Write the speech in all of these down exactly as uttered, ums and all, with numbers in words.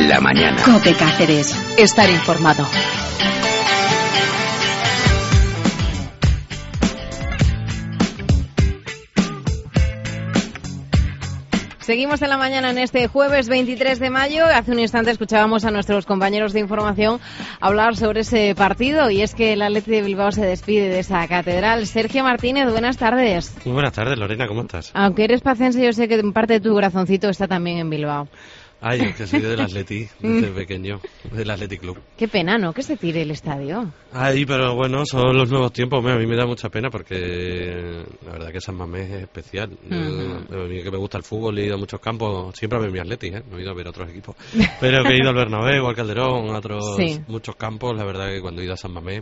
la mañana. COPE Cáceres. Estar informado. Seguimos en la mañana en este jueves veintitrés de mayo. Hace un instante escuchábamos a nuestros compañeros de información hablar sobre ese partido, y es que el Athletic de Bilbao se despide de esa catedral. Sergio Martínez, buenas tardes. Muy buenas tardes, Lorena, ¿cómo estás? Aunque eres pacense, yo sé que parte de tu corazoncito está también en Bilbao. Ay, es que soy del Atleti, desde pequeño, del Athletic Club. Qué pena, ¿no?, que se tire el estadio. Ay, pero bueno, son los nuevos tiempos. A mí me da mucha pena porque la verdad que San Mamés es especial. Uh-huh. Yo, a mí que me gusta el fútbol y he ido a muchos campos, siempre a ver mi Athletic, ¿eh? No he ido a ver otros equipos. Pero que he ido al Bernabéu, al Calderón, a otros sí. muchos campos. La verdad que cuando he ido a San Mamés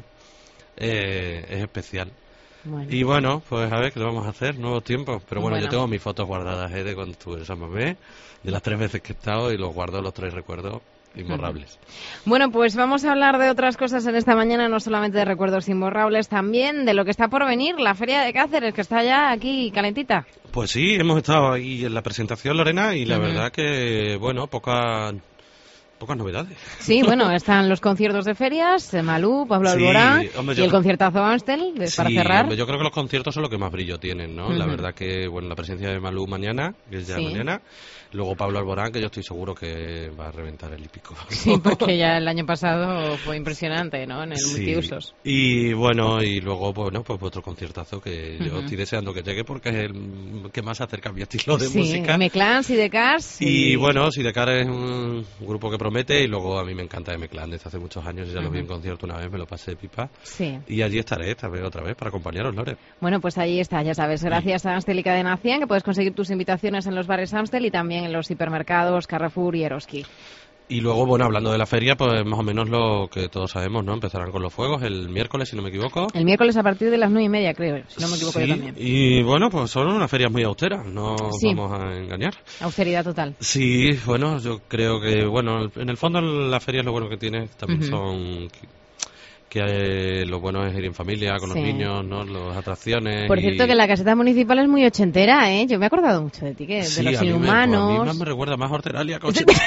eh, es especial. Bueno. Y bueno, pues a ver qué le vamos a hacer, nuevos tiempos. Pero bueno, bueno. yo tengo mis fotos guardadas ¿eh? de cuando estuve en San Mamés, de las tres veces que he estado, y los guardo, los tres recuerdos imborrables. Uh-huh. Bueno, pues vamos a hablar de otras cosas en esta mañana, no solamente de recuerdos imborrables, también de lo que está por venir, la Feria de Cáceres, que está ya aquí calentita. Pues sí, hemos estado ahí en la presentación, Lorena, y la uh-huh. verdad que, bueno, poca... Pocas novedades. Sí, bueno, están los conciertos de ferias, Malú, Pablo sí, Alborán hombre, y el conciertazo Amstel de, sí, para cerrar. Hombre, yo creo que los conciertos son los que más brillo tienen, ¿no? Uh-huh. La verdad que, bueno, la presencia de Malú mañana, que es ya sí. mañana, luego Pablo Alborán, que yo estoy seguro que va a reventar el hípico. Sí, porque ya el año pasado fue impresionante, ¿no?, en el sí. multiusos. Y bueno, y luego, bueno, pues otro conciertazo que uh-huh. yo estoy deseando que llegue porque es el que más se acerca a mi estilo de sí, música. Sí, M-Clan, Sidecars. Y, y bueno, Sidecars es un grupo que promete, y luego a mí me encanta M-Clan desde hace muchos años. Ya uh-huh. los vi en concierto una vez, me lo pasé de pipa. Sí. Y allí estaré esta vez otra vez para acompañaros, Lore. Bueno, pues ahí está, ya sabes, gracias sí. a Amstel y Cadena cien, que puedes conseguir tus invitaciones en los bares Amstel y también en los hipermercados Carrefour y Eroski. Y luego, bueno, hablando de la feria, pues más o menos lo que todos sabemos, ¿no? Empezarán con los fuegos el miércoles, si no me equivoco. El miércoles a partir de las nueve y media, creo, si no me equivoco sí, yo también. Y bueno, pues son unas ferias muy austeras, no sí. vamos a engañar. Austeridad total. Sí, bueno, yo creo que, bueno, en el fondo las ferias lo bueno que tiene también uh-huh. son... que eh, lo bueno es ir en familia, con sí. los niños, ¿no? Las atracciones. Por y... cierto, que la caseta municipal es muy ochentera, ¿eh? Yo me he acordado mucho de ti, que sí, de los a inhumanos. Mí me, pues a mí más me recuerda más Horteralia que ochentera.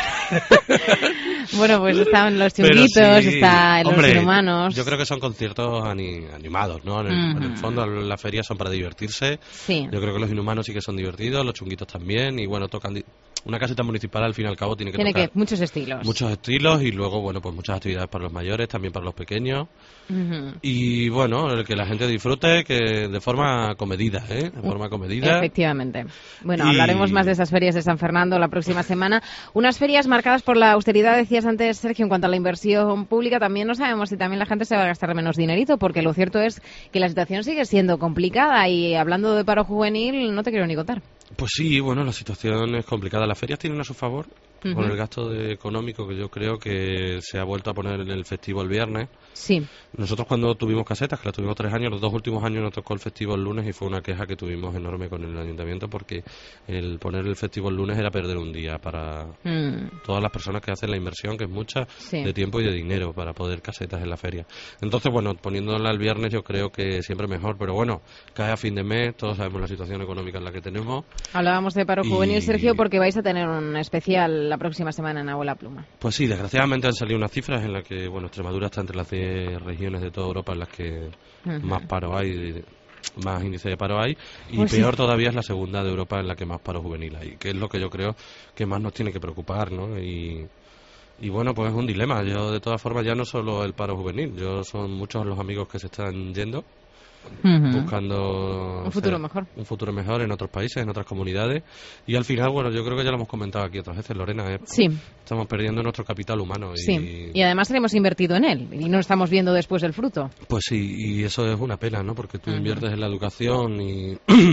Bueno, pues están los chunguitos, sí, están los hombre, inhumanos. Yo creo que son conciertos ani- animados, ¿no? En el, uh-huh. en el fondo, las ferias son para divertirse. Sí. Yo creo que los inhumanos sí que son divertidos, los chunguitos también, y bueno, tocan... Di- Una caseta municipal, al fin y al cabo, tiene que tiene tocar... que muchos estilos. Muchos estilos, y luego, bueno, pues muchas actividades para los mayores, también para los pequeños. Uh-huh. Y bueno, el que la gente disfrute que de forma comedida, ¿eh? De forma comedida. Efectivamente. Bueno, y... hablaremos más de esas ferias de San Fernando la próxima semana. Unas ferias marcadas por la austeridad, decías antes, Sergio, en cuanto a la inversión pública. También no sabemos si también la gente se va a gastar menos dinerito, porque lo cierto es que la situación sigue siendo complicada, y hablando de paro juvenil, no te quiero ni contar. Pues sí, bueno, la situación es complicada. Las ferias tienen a su favor uh-huh. con el gasto de económico que yo creo que se ha vuelto a poner en el festivo el viernes. Sí. Nosotros cuando tuvimos casetas, que las tuvimos tres años, los dos últimos años nos tocó el festivo el lunes, y fue una queja que tuvimos enorme con el ayuntamiento, porque el poner el festivo el lunes era perder un día para mm. todas las personas que hacen la inversión, que es mucha, sí. de tiempo y de dinero para poder casetas en la feria. Entonces, bueno, poniéndola el viernes yo creo que siempre mejor, pero bueno, cae a fin de mes, todos sabemos la situación económica en la que tenemos. Hablábamos de paro juvenil, y... Sergio, porque vais a tener un especial la próxima semana en Abuela Pluma. Pues sí, desgraciadamente han salido unas cifras en las que, bueno, Extremadura está entre las diez regiones de toda Europa en las que uh-huh. más paro hay, más índice de paro hay, y pues peor sí. todavía es la segunda de Europa en la que más paro juvenil hay, que es lo que yo creo que más nos tiene que preocupar, ¿no? Y... Y bueno, pues es un dilema. Yo, de todas formas, ya no solo el paro juvenil, yo son muchos los amigos que se están yendo, uh-huh. buscando un futuro o sea, mejor un futuro mejor en otros países, en otras comunidades, y al final, bueno, yo creo que ya lo hemos comentado aquí otras veces, Lorena, ¿eh? Sí. Estamos perdiendo nuestro capital humano. Sí, y... y además hemos invertido en él y no estamos viendo después el fruto. Pues sí, y eso es una pena, ¿no? Porque tú uh-huh. inviertes en la educación y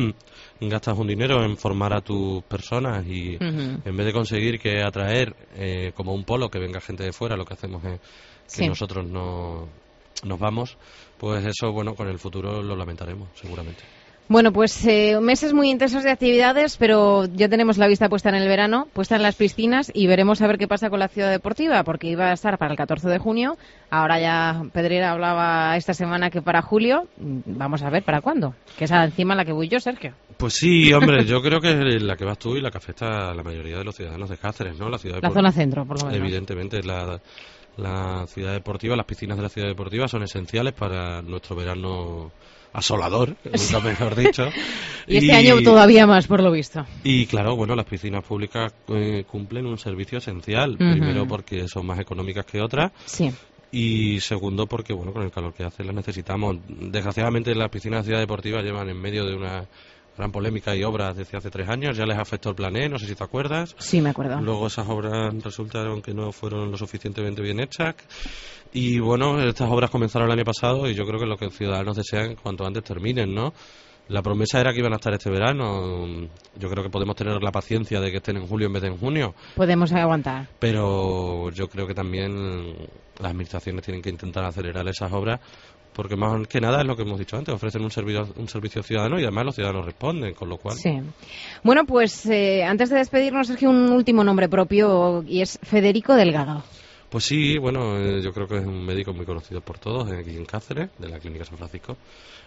gastas un dinero en formar a tus personas, y uh-huh. en vez de conseguir que atraer eh, como un polo que venga gente de fuera, lo que hacemos es que sí. nosotros no nos vamos, pues eso, bueno, con el futuro lo lamentaremos, seguramente. Bueno, pues eh, meses muy intensos de actividades, pero ya tenemos la vista puesta en el verano, puesta en las piscinas, y veremos a ver qué pasa con la ciudad deportiva, porque iba a estar para el catorce de junio, ahora ya Pedrera hablaba esta semana que para julio. Vamos a ver para cuándo, que es encima la que voy yo, Sergio. Pues sí, hombre, yo creo que es la que vas tú y la que afecta a la mayoría de los ciudadanos de Cáceres, ¿no? La ciudad La zona centro, por lo menos. Evidentemente, la, la ciudad deportiva, las piscinas de la ciudad deportiva son esenciales para nuestro verano asolador, nunca mejor dicho. Y este y, año todavía más, por lo visto. Y claro, bueno, las piscinas públicas eh, cumplen un servicio esencial. Uh-huh. Primero porque son más económicas que otras. Sí. Y segundo porque, bueno, con el calor que hace las necesitamos. Desgraciadamente las piscinas de ciudad deportiva llevan en medio de una gran polémica y obras desde hace tres años. Ya les afectó el Plan E, no sé si te acuerdas. Sí, me acuerdo. Luego esas obras resultaron que no fueron lo suficientemente bien hechas. Y bueno, estas obras comenzaron el año pasado y yo creo que lo que los ciudadanos desean cuanto antes terminen, ¿no? La promesa era que iban a estar este verano. Yo creo que podemos tener la paciencia de que estén en julio en vez de en junio. Podemos aguantar. Pero yo creo que también las administraciones tienen que intentar acelerar esas obras, porque más que nada es lo que hemos dicho antes, ofrecen un servicio, un servicio ciudadano y además los ciudadanos responden, con lo cual... Sí. Bueno, pues eh, antes de despedirnos, Sergio, un último nombre propio y es Federico Delgado. Pues sí, bueno, eh, yo creo que es un médico muy conocido por todos aquí en Cáceres, de la Clínica San Francisco.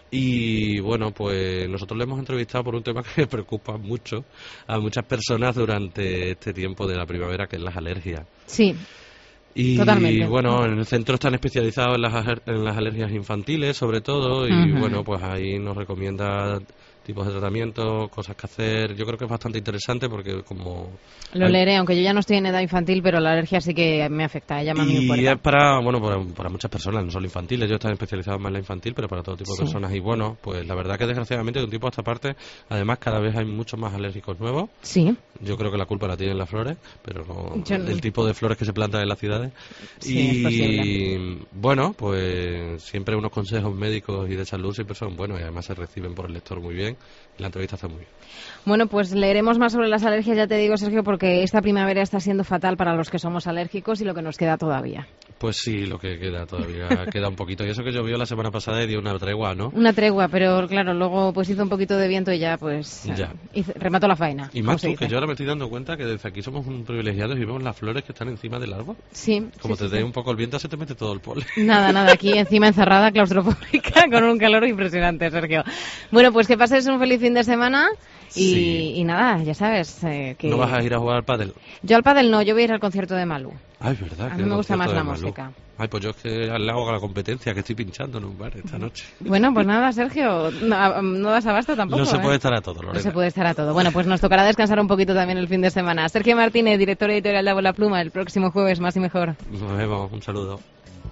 Y bueno, pues nosotros le hemos entrevistado por un tema que preocupa mucho a muchas personas durante este tiempo de la primavera, que es las alergias. Sí. Y totalmente. Bueno, en el centro están especializados en las, en las alergias infantiles, sobre todo, y uh-huh. bueno, pues ahí nos recomienda tipos de tratamiento, cosas que hacer. Yo creo que es bastante interesante porque como... Lo hay... leeré, aunque yo ya no estoy en edad infantil, pero la alergia sí que me afecta, llama a mi puerta. Y es para, bueno, para, para muchas personas, no solo infantiles. Yo estoy especializado más en la infantil, pero para todo tipo sí. de personas. Y bueno, pues la verdad que desgraciadamente de un tiempo a esta parte, además cada vez hay muchos más alérgicos nuevos. Sí. Yo creo que la culpa la tienen las flores, pero no yo... el tipo de flores que se plantan en las ciudades. Sí, y es posible. Bueno, pues siempre unos consejos médicos y de salud siempre son buenos y además se reciben por el lector muy bien. La entrevista está muy bien. Bueno, pues leeremos más sobre las alergias, ya te digo, Sergio, porque esta primavera está siendo fatal para los que somos alérgicos y lo que nos queda todavía. Pues sí, lo que queda todavía queda un poquito. Y eso que llovió la semana pasada y dio una tregua, ¿no? Una tregua, pero claro, luego pues hizo un poquito de viento y ya pues ya. Hizo, remató la faena. Y más tú, que yo ahora me estoy dando cuenta que desde aquí somos un privilegiados y vemos las flores que están encima del árbol. Sí. Como sí, te sí, dé sí. un poco el viento, se te mete todo el polen. Nada, nada, aquí encima encerrada, claustrofóbica, con un calor impresionante, Sergio. Bueno, pues que pases un feliz fin de semana. Y, sí. y nada, ya sabes eh, que... ¿No vas a ir a jugar al pádel? Yo al pádel no, yo voy a ir al concierto de Malú. Ay, verdad. A mí me gusta más la Malú. música. Ay, pues yo es que le hago la competencia, que estoy pinchando en un bar esta noche. Bueno, pues nada, Sergio, no, no das abasto tampoco. No se ¿eh? puede estar a todo, Lorena. No se puede estar a todo. Bueno, pues nos tocará descansar un poquito también el fin de semana. Sergio Martínez, director editorial de A Bola Pluma, el próximo jueves, más y mejor. Nos vemos, un saludo.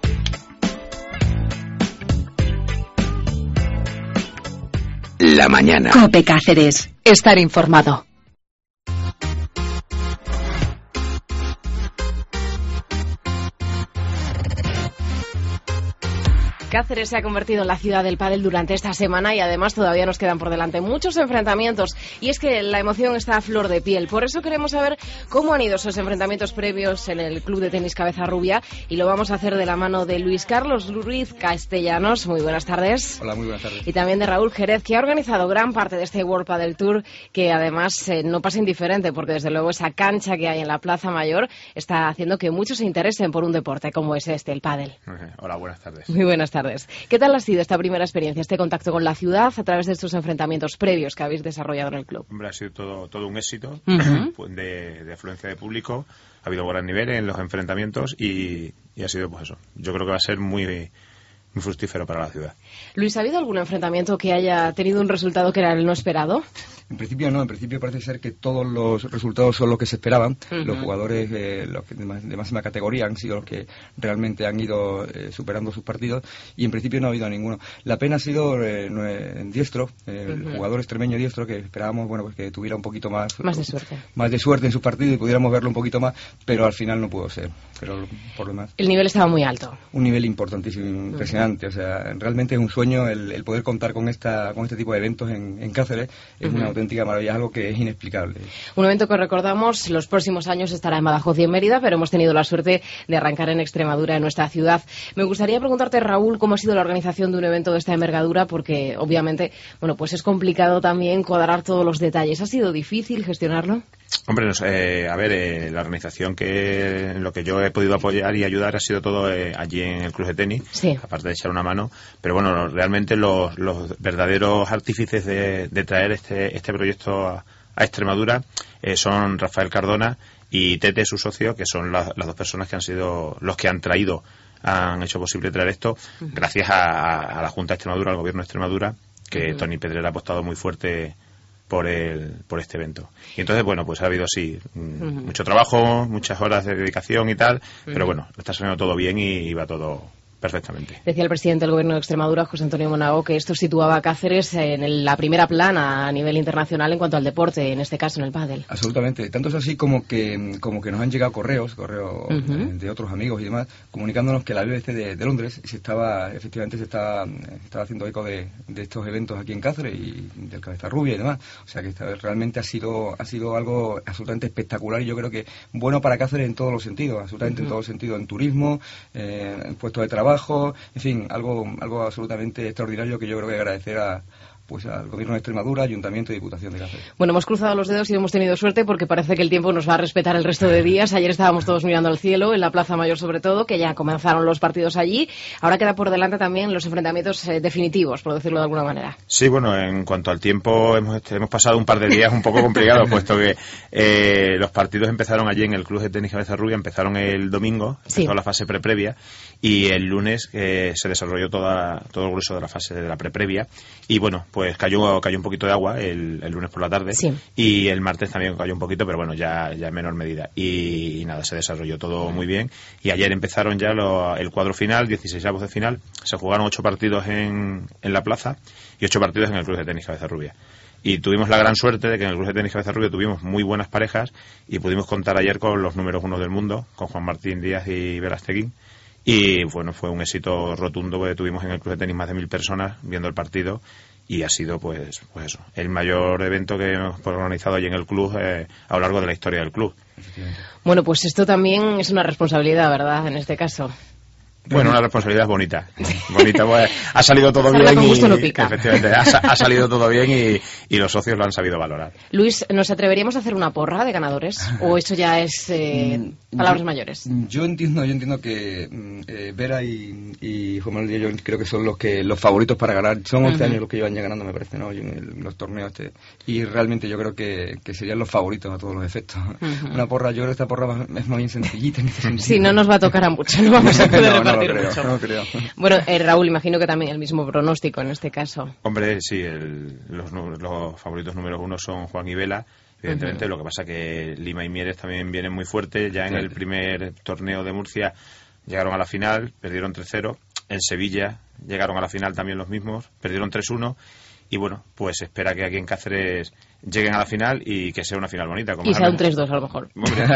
La mañana. COPE Cáceres. Estar informado. Cáceres se ha convertido en la ciudad del pádel durante esta semana y además todavía nos quedan por delante muchos enfrentamientos y es que la emoción está a flor de piel. Por eso queremos saber cómo han ido esos enfrentamientos previos en el Club de Tenis Cabeza Rubia y lo vamos a hacer de la mano de Luis Carlos Ruiz Castellanos. Muy buenas tardes. Hola, muy buenas tardes. Y también de Raúl Jerez, que ha organizado gran parte de este World Padel Tour, que además eh, no pasa indiferente porque desde luego esa cancha que hay en la Plaza Mayor está haciendo que muchos se interesen por un deporte como es este, el pádel. Hola, buenas tardes. Muy buenas tardes. ¿Qué tal ha sido esta primera experiencia, este contacto con la ciudad a través de estos enfrentamientos previos que habéis desarrollado en el club? Hombre, ha sido todo, todo un éxito Uh-huh. de, de afluencia de público. Ha habido gran nivel en los enfrentamientos y, y ha sido pues eso. Yo creo que va a ser muy, muy fructífero para la ciudad. Luis, ¿ha habido algún enfrentamiento que haya tenido un resultado que era el no esperado? En principio no, en principio parece ser que todos los resultados son los que se esperaban. Uh-huh. Los jugadores eh, los que de, más, de máxima categoría han sido los que realmente han ido eh, superando sus partidos y en principio no ha habido ninguno. La pena ha sido eh, en Diestro, eh, uh-huh. el jugador extremeño Diestro, que esperábamos bueno pues que tuviera un poquito más, más de suerte. Más de suerte en su partido y pudiéramos verlo un poquito más, pero al final no pudo ser. Pero por lo demás. El nivel estaba muy alto. Un nivel importantísimo, impresionante. Uh-huh. O sea, realmente es un sueño el, el poder contar con esta con este tipo de eventos en, en Cáceres. Es uh-huh. una auténtica maravilla, algo que es inexplicable. Un evento que recordamos, los próximos años estará en Badajoz y en Mérida, pero hemos tenido la suerte de arrancar en Extremadura, en nuestra ciudad. Me gustaría preguntarte, Raúl, cómo ha sido la organización de un evento de esta envergadura, porque obviamente, bueno, pues es complicado también cuadrar todos los detalles. ¿Ha sido difícil gestionarlo? Hombre, no sé, eh, a ver, eh, la organización que en lo que yo he podido apoyar y ayudar ha sido todo eh, allí en el club de tenis, sí. aparte de echar una mano, pero bueno, realmente los, los verdaderos artífices de, de traer este, este proyecto a, a Extremadura eh, son Rafael Cardona y Tete, su socio, que son la, las dos personas que han sido los que han traído, han hecho posible traer esto, uh-huh. gracias a, a la Junta de Extremadura, al gobierno de Extremadura, que uh-huh. Toni Pedrera ha apostado muy fuerte por el por este evento. Y entonces, bueno, pues ha habido, sí, uh-huh. mucho trabajo, muchas horas de dedicación y tal, uh-huh. pero bueno, está saliendo todo bien y, y va todo perfectamente. Decía el presidente del Gobierno de Extremadura, José Antonio Monago, que esto situaba a Cáceres en el, la primera plana a nivel internacional en cuanto al deporte, en este caso en el pádel. Absolutamente. Tanto es así como que como que nos han llegado correos, correos uh-huh. de, de otros amigos y demás, comunicándonos que la B B C de, de Londres se estaba, efectivamente se estaba, estaba haciendo eco de, de estos eventos aquí en Cáceres y del Cabeza Rubia y demás. O sea que esta, realmente ha sido ha sido algo absolutamente espectacular y yo creo que bueno para Cáceres en todos los sentidos, absolutamente uh-huh. en todos los sentidos, en turismo, eh, en puestos de trabajo, Trabajo, en fin, algo algo absolutamente extraordinario que yo creo que agradecer a pues al Gobierno de Extremadura, Ayuntamiento y Diputación de Cáceres. Bueno, hemos cruzado los dedos y hemos tenido suerte porque parece que el tiempo nos va a respetar el resto de días. Ayer estábamos todos mirando al cielo, en la Plaza Mayor sobre todo, que ya comenzaron los partidos allí. Ahora queda por delante también los enfrentamientos eh, definitivos, por decirlo de alguna manera. Sí, bueno, en cuanto al tiempo, hemos, hemos pasado un par de días un poco complicados, puesto que eh, los partidos empezaron allí en el Club de Tenis Cabeza Rubia, empezaron el domingo, empezó sí. la fase preprevia, y el lunes eh, se desarrolló toda, todo el grueso de la fase de la preprevia, y bueno, pues cayó cayó un poquito de agua el, el lunes por la tarde sí. y el martes también cayó un poquito, pero bueno, ya, ya en menor medida. Y, y nada, se desarrolló todo muy bien. Y ayer empezaron ya lo, el cuadro final, dieciseisavos de final. Se jugaron ocho partidos en, en la plaza y ocho partidos en el Club de Tenis Cabeza Rubia. Y tuvimos la gran suerte de que en el Club de Tenis Cabeza Rubia tuvimos muy buenas parejas y pudimos contar ayer con los números uno del mundo, con Juan Martín Díaz y Verasteguín. Y bueno, fue un éxito rotundo porque tuvimos en el Club de Tenis más de mil personas viendo el partido. Y ha sido, pues, pues eso, el mayor evento que hemos organizado allí en el club eh, a lo largo de la historia del club. Bueno, pues esto también es una responsabilidad, ¿verdad?, en este caso. Bueno, una responsabilidad bonita. Bonita, pues, ha salido todo bien con gusto y, no pica. Efectivamente, ha, ha salido todo bien y, y los socios lo han sabido valorar. Luis, ¿nos atreveríamos a hacer una porra de ganadores? ¿O eso ya es eh, palabras yo, mayores? Yo entiendo, yo entiendo que eh, Vera y, y Juan Manuel Díaz, yo creo que son los que los favoritos para ganar. Son once uh-huh. años los que llevan ya ganando, me parece, ¿no? En el, los torneos este. Y realmente yo creo que, que serían los favoritos a todos los efectos. Uh-huh. Una porra, yo creo que esta porra es más bien sencillita en este sentido. Sí, no nos va a tocar a mucho, no vamos a poder no, repartir no lo creo, mucho. No lo creo. Bueno, eh, Raúl, imagino que también el mismo pronóstico en este caso. Hombre, sí, el, los, los favoritos número uno son Juan y Vela, evidentemente. Uh-huh. Lo que pasa que Lima y Mieres también vienen muy fuertes. Ya en sí. el primer torneo de Murcia llegaron a la final, perdieron tres cero. En Sevilla llegaron a la final también los mismos, perdieron tres uno. Y bueno, pues espera que aquí en Cáceres lleguen a la final y que sea una final bonita. Como y sea un tres dos a lo mejor.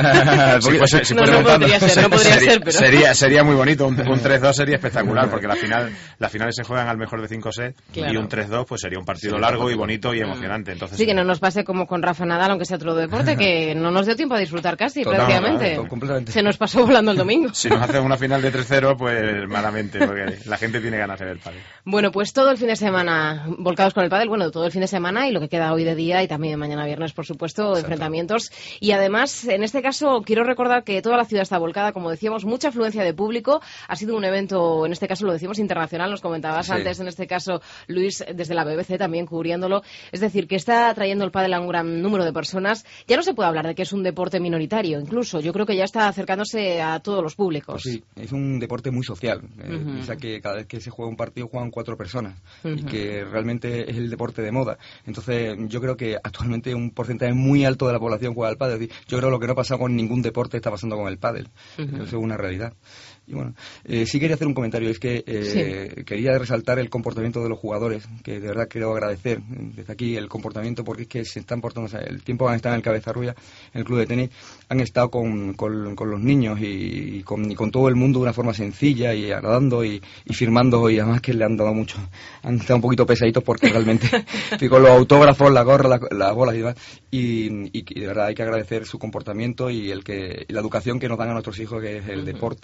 si fuese, si no, no podría ser, no podría sería, ser, pero... Sería, sería muy bonito, un, un tres dos sería espectacular, porque la final, las finales se juegan al mejor de cinco sets, claro. y un tres dos pues sería un partido sí, largo y bonito y emocionante. Entonces, sí, que no nos pase como con Rafa Nadal, aunque sea otro deporte, que no nos dio tiempo a disfrutar casi, Total, prácticamente. No, no, no, se nos pasó volando el domingo. Si nos hacen una final de tres cero, pues malamente, porque la gente tiene ganas de ver el pádel. Bueno, pues todo el fin de semana volcados con el pádel, bueno, todo el fin de semana y lo que queda hoy de día y también mañana viernes, por supuesto, Exacto. enfrentamientos. Y además, en este caso, quiero recordar que toda la ciudad está volcada, como decíamos, mucha afluencia de público. Ha sido un evento, en este caso lo decimos, internacional, nos comentabas sí. antes, en este caso, Luis, desde la B B C también cubriéndolo. Es decir, que está trayendo el pádel a un gran número de personas. Ya no se puede hablar de que es un deporte minoritario, incluso. Yo creo que ya está acercándose a todos los públicos. Pues sí, es un deporte muy social. Eh, uh-huh. Piensa que cada vez que se juega un partido juegan cuatro personas uh-huh. y que realmente es el deporte de moda. Entonces, yo creo que actualmente un porcentaje muy alto de la población juega al pádel. Es decir, yo creo que lo que no ha pasado con ningún deporte está pasando con el pádel. Uh-huh. Eso es una realidad. Y bueno, eh, sí quería hacer un comentario, es que eh, sí. quería resaltar el comportamiento de los jugadores, que de verdad quiero agradecer desde aquí el comportamiento, porque es que se están portando, o sea, el tiempo que han estado en el Cabeza Rubia, en el club de tenis, han estado con, con, con los niños y, y, con, y con todo el mundo de una forma sencilla y agradando y, y firmando, y además que le han dado mucho, han estado un poquito pesaditos porque realmente con los autógrafos, la gorra, las la bolas y demás, y, y, y de verdad hay que agradecer su comportamiento y el que y la educación que nos dan a nuestros hijos, que es el uh-huh. deporte y las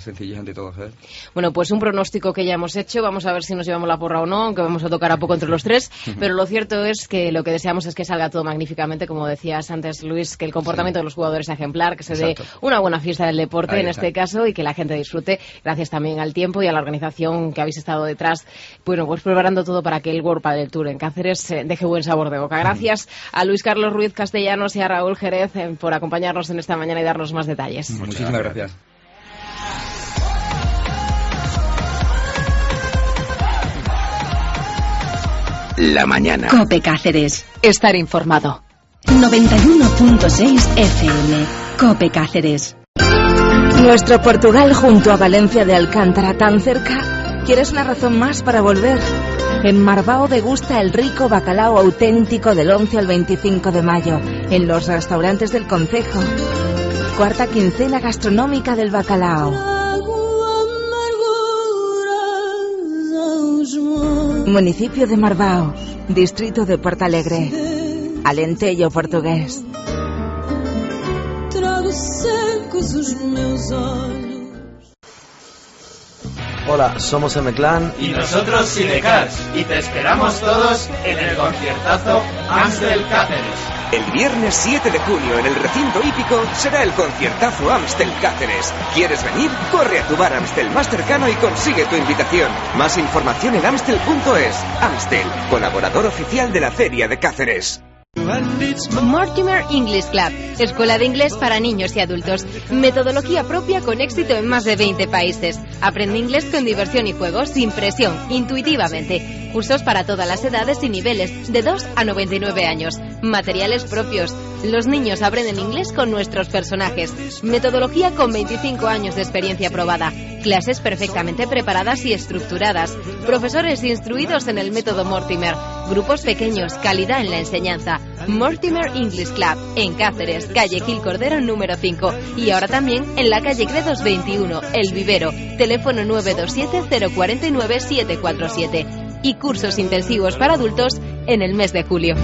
sencillez ante todo, ¿sabes? Bueno, pues un pronóstico que ya hemos hecho, vamos a ver si nos llevamos la porra o no, aunque vamos a tocar a poco entre los tres, pero lo cierto es que lo que deseamos es que salga todo magníficamente, como decías antes, Luis, que el comportamiento sí. de los jugadores sea ejemplar, que se Exacto. dé una buena fiesta del deporte Ahí en está. este caso y que la gente disfrute, gracias también al tiempo y a la organización que habéis estado detrás, bueno, pues preparando todo para que el World Padel Tour en Cáceres eh, deje buen sabor de boca. Gracias a Luis Carlos Ruiz Castellanos y a Raúl Jerez eh, por acompañarnos en esta mañana y darnos más detalles. Muchísimas gracias. La mañana. COPE Cáceres. Estar informado. noventa y uno punto seis F M. COPE Cáceres. Nuestro Portugal junto a Valencia de Alcántara, tan cerca. ¿Quieres una razón más para volver? En Marbao degusta el rico bacalao auténtico del once al veinticinco de mayo, en los restaurantes del concejo. Cuarta quincena gastronómica del bacalao. Municipio de Marbao, distrito de Portalegre, Alentejo portugués. Hola, somos M-Clan y nosotros Sidecars y te esperamos todos en el conciertazo Amstel Cáceres. El viernes siete de junio en el recinto hípico será el conciertazo Amstel Cáceres. ¿Quieres venir? Corre a tu bar Amstel más cercano y consigue tu invitación. Más información en amstel punto es. Amstel, colaborador oficial de la Feria de Cáceres. Mortimer English Club, escuela de inglés para niños y adultos. Metodología propia con éxito en más de veinte países. Aprende inglés con diversión y juegos, sin presión, intuitivamente. Cursos para todas las edades y niveles, de dos a noventa y nueve años. Materiales propios. Los niños aprenden inglés con nuestros personajes. Metodología con veinticinco años de experiencia probada. Clases perfectamente preparadas y estructuradas. Profesores instruidos en el método Mortimer. Grupos pequeños, calidad en la enseñanza. Mortimer English Club, en Cáceres, calle Gil Cordero número cinco. Y ahora también en la calle Gredos veintiuno, El Vivero. Teléfono nueve dos siete cero cuatro nueve siete cuatro siete. Y cursos intensivos para adultos en el mes de julio.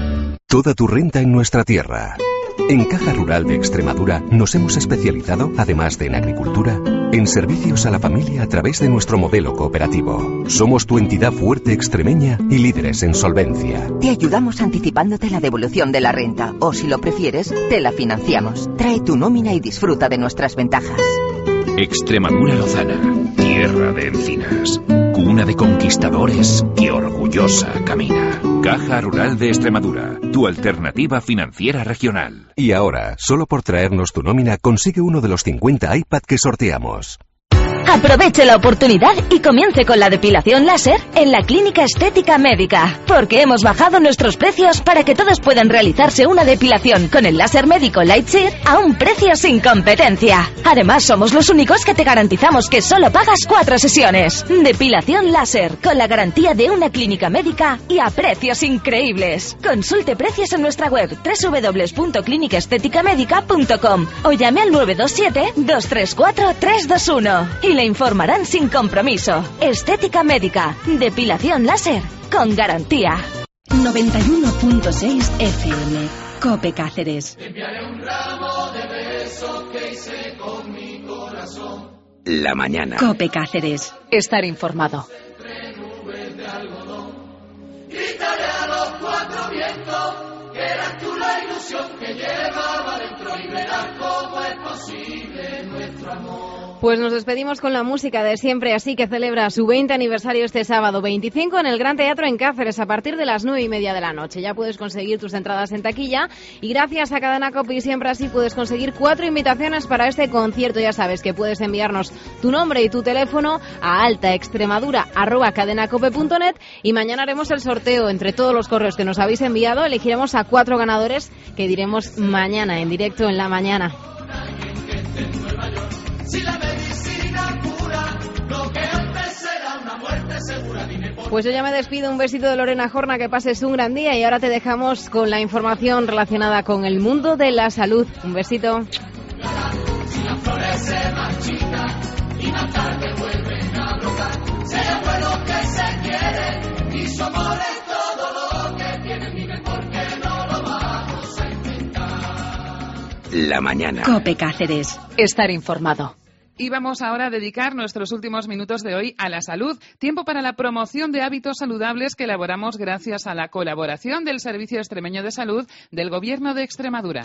Toda tu renta en nuestra tierra. En Caja Rural de Extremadura nos hemos especializado, además de en agricultura, en servicios a la familia a través de nuestro modelo cooperativo. Somos tu entidad fuerte extremeña y líderes en solvencia. Te ayudamos anticipándote la devolución de la renta, o si lo prefieres, te la financiamos. Trae tu nómina y disfruta de nuestras ventajas. Extremadura Lozana, tierra de encinas, cuna de conquistadores y orgullosa camina. Caja Rural de Extremadura, tu alternativa financiera regional. Y ahora, solo por traernos tu nómina, consigue uno de los cincuenta iPad que sorteamos. Aproveche la oportunidad y comience con la depilación láser en la Clínica Estética Médica, porque hemos bajado nuestros precios para que todos puedan realizarse una depilación con el láser médico Lightseer a un precio sin competencia. Además, somos los únicos que te garantizamos que solo pagas cuatro sesiones. Depilación láser con la garantía de una clínica médica y a precios increíbles. Consulte precios en nuestra web doble u doble u doble u punto clínica estética médica punto com o llame al nueve dos siete dos tres cuatro tres dos uno y le informarán sin compromiso. Estética médica, depilación láser con garantía. noventa y uno punto seis F M, COPE Cáceres. Enviaré un ramo de besos que hice con mi corazón. La mañana. COPE Cáceres. Estar informado. Gritaré a los cuatro vientos que eras tú la ilusión que llevaba dentro y verás cómo es posible nuestro amor. Pues nos despedimos con la música de siempre, así que celebra su veinte aniversario este sábado veinticinco en el Gran Teatro en Cáceres a partir de las nueve y media de la noche. Ya puedes conseguir tus entradas en taquilla y gracias a Cadena COPE y siempre así puedes conseguir cuatro invitaciones para este concierto. Ya sabes que puedes enviarnos tu nombre y tu teléfono a altaextremadura arroba cadenacope punto net y mañana haremos el sorteo entre todos los correos que nos habéis enviado. Elegiremos a cuatro ganadores que diremos mañana en directo en la mañana. Si la medicina cura, lo que antes será una muerte segura, dime por... Pues yo ya me despido, un besito de Lorena Jorna, que pases un gran día y ahora te dejamos con la información relacionada con el mundo de la salud. Un besito. Si las flores se marchitan y más tarde vuelven a brotar, sea bueno que se quieren y su amor es todo lo que tienen, dime por qué no lo vamos a inventar. La mañana. COPE Cáceres. Estar informado. Y vamos ahora a dedicar nuestros últimos minutos de hoy a la salud. Tiempo para la promoción de hábitos saludables que elaboramos gracias a la colaboración del Servicio Extremeño de Salud del Gobierno de Extremadura.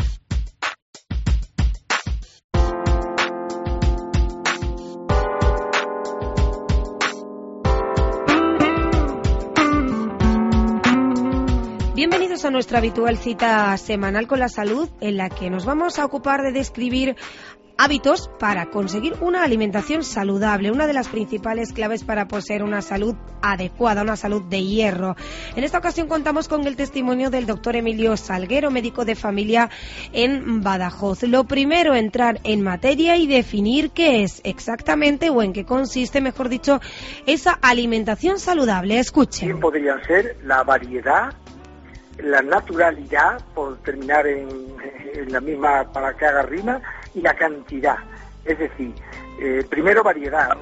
Bienvenidos a nuestra habitual cita semanal con la salud, en la que nos vamos a ocupar de describir hábitos para conseguir una alimentación saludable, una de las principales claves para poseer una salud adecuada, una salud de hierro. En esta ocasión contamos con el testimonio del doctor Emilio Salguero, médico de familia en Badajoz. Lo primero, entrar en materia y definir qué es exactamente, o en qué consiste, mejor dicho, esa alimentación saludable. Escuchen. ¿Qué podría ser la variedad, la naturalidad, por terminar en, en la misma para que haga rima, y la cantidad? Es decir, eh, primero variedad.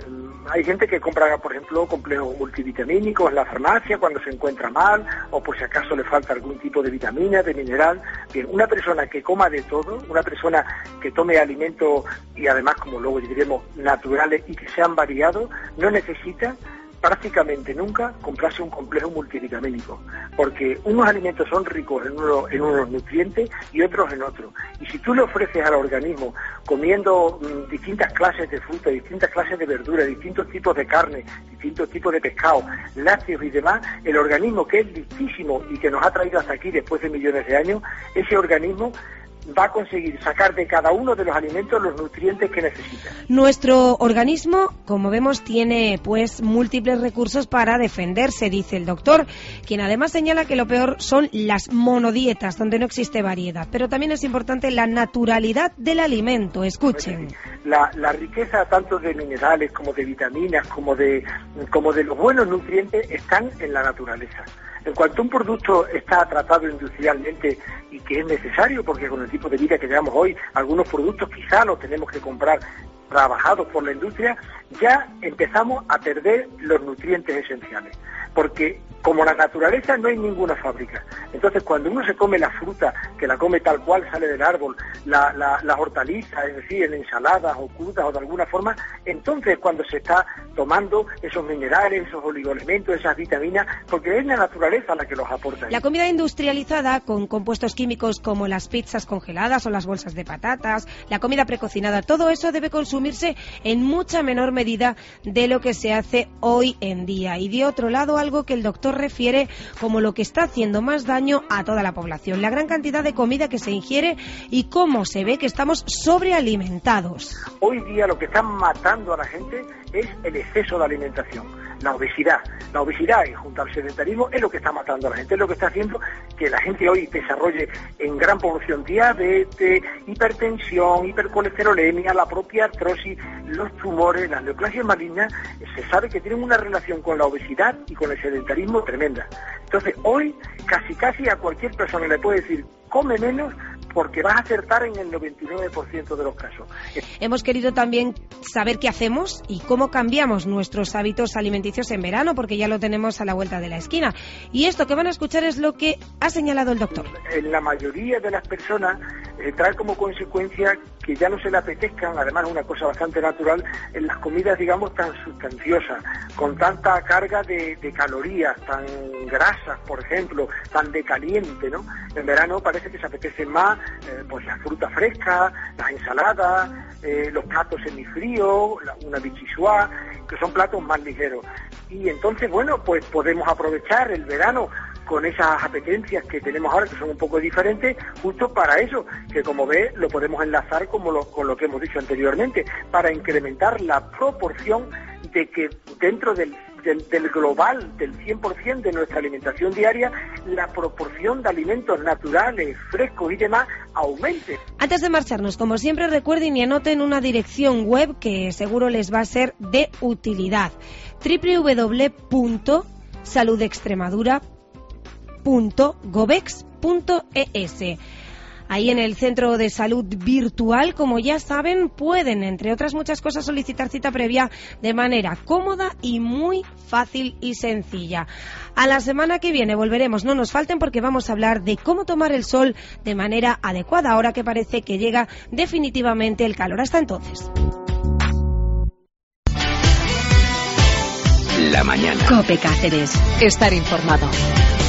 Hay gente que compra, por ejemplo, complejos multivitamínicos en la farmacia cuando se encuentra mal, o por si acaso le falta algún tipo de vitamina, de mineral. Bien, una persona que coma de todo, una persona que tome alimentos, y además, como luego diremos, naturales y que sean variados, no necesita prácticamente nunca comprarse un complejo multivitamínico, porque unos alimentos son ricos en, uno, en unos nutrientes y otros en otros. Y si tú le ofreces al organismo comiendo mmm, distintas clases de fruta, distintas clases de verdura, distintos tipos de carne, distintos tipos de pescado, lácteos y demás, el organismo, que es listísimo y que nos ha traído hasta aquí después de millones de años, ese organismo va a conseguir sacar de cada uno de los alimentos los nutrientes que necesita. Nuestro organismo, como vemos, tiene pues múltiples recursos para defenderse, dice el doctor, quien además señala que lo peor son las monodietas, donde no existe variedad. Pero también es importante la naturalidad del alimento. Escuchen. La, la riqueza tanto de minerales como de vitaminas, como de, como de los buenos nutrientes, están en la naturaleza. En cuanto un producto está tratado industrialmente, y que es necesario, porque con el tipo de vida que llevamos hoy, algunos productos quizá los tenemos que comprar trabajados por la industria, ya empezamos a perder los nutrientes esenciales. Porque como la naturaleza no hay ninguna fábrica. Entonces, cuando uno se come la fruta, que la come tal cual sale del árbol, la, la, las hortalizas, es decir, en ensaladas o crudas o de alguna forma, entonces cuando se está tomando esos minerales, esos oligoelementos, esas vitaminas, porque es la naturaleza la que los aporta. La comida industrializada, con compuestos químicos como las pizzas congeladas o las bolsas de patatas, la comida precocinada, todo eso debe consumirse en mucha menor medida de lo que se hace hoy en día. Y de otro lado, algo que el doctor refiere como lo que está haciendo más daño a toda la población, la gran cantidad de comida que se ingiere y cómo se ve que estamos sobrealimentados. Hoy día lo que está matando a la gente es el exceso de alimentación, la obesidad. La obesidad, y junto al sedentarismo, es lo que está matando a la gente, es lo que está haciendo que la gente hoy desarrolle en gran población diabetes, hipertensión, hipercolesterolemia, la propia artrosis, los tumores, las neoplasias malignas. Se sabe que tienen una relación con la obesidad y con el sedentarismo tremenda. Entonces, hoy casi casi a cualquier persona le puede decir, come menos, porque vas a acertar en el noventa y nueve por ciento de los casos. Hemos querido también saber qué hacemos y cómo cambiamos nuestros hábitos alimenticios en verano, porque ya lo tenemos a la vuelta de la esquina. Y esto que van a escuchar es lo que ha señalado el doctor. En la mayoría de las personas eh, trae como consecuencia que ya no se le apetezcan, además es una cosa bastante natural, en las comidas, digamos, tan sustanciosas, con tanta carga de, de calorías, tan grasas, por ejemplo, tan de caliente, ¿no? En verano parece que se apetece más eh, pues las frutas frescas, las ensaladas, eh, los platos semifríos, la, una bichisuá, que son platos más ligeros. Y entonces, bueno, pues podemos aprovechar el verano con esas apetencias que tenemos ahora, que son un poco diferentes, justo para eso, que como ve, lo podemos enlazar como lo, con lo que hemos dicho anteriormente, para incrementar la proporción de que dentro del, del, del global, del cien por ciento de nuestra alimentación diaria, la proporción de alimentos naturales, frescos y demás, aumente. Antes de marcharnos, como siempre, recuerden y anoten una dirección web que seguro les va a ser de utilidad: doble u doble u doble u punto salud extremadura punto gobex punto e ese. Ahí en el centro de salud virtual, como ya saben, pueden, entre otras muchas cosas, solicitar cita previa de manera cómoda y muy fácil y sencilla. A la semana que viene volveremos, no nos falten, porque vamos a hablar de cómo tomar el sol de manera adecuada, ahora que parece que llega definitivamente el calor. Hasta entonces. La mañana. Cope Cáceres. Estar informado.